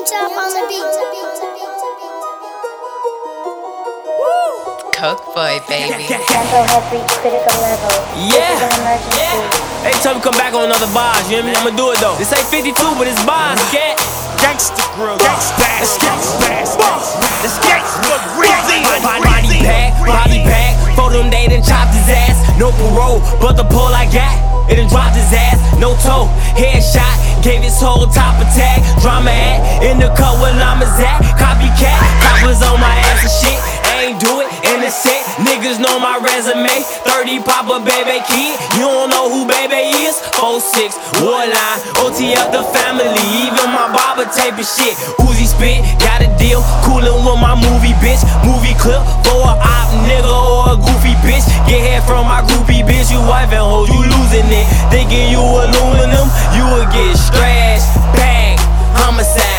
Young Chop on the beat. Coke boy, baby. Mental health reached critical level. Yeah. This is an emergency. Hey, tell me come back on another bars, you hear me? I'ma do it though. This ain't 52, but it's bars, cat. Gangsta grill, gangsta, let's get let's get Body pack, for them they done chopped his ass. No parole, but the pole I got, it done dropped his ass. No toe, headshot, gave his whole top attack. Drama at, in the cut where llamas at. Copycat, coppers on my ass and shit. Ain't do it in the set, niggas know my resume. 30 Papa Baby Kid, you don't know who Baby is. 4-6, Warline, OT up the family. Even my barber taping shit. Uzi spit, got a deal, coolin' with my movie bitch. Movie clip for a op nigga or a goofy bitch. Get head from my groupie bitch, you wife and hoe, you losing it. Thinking you aluminum, you will get scratched, bag, homicide.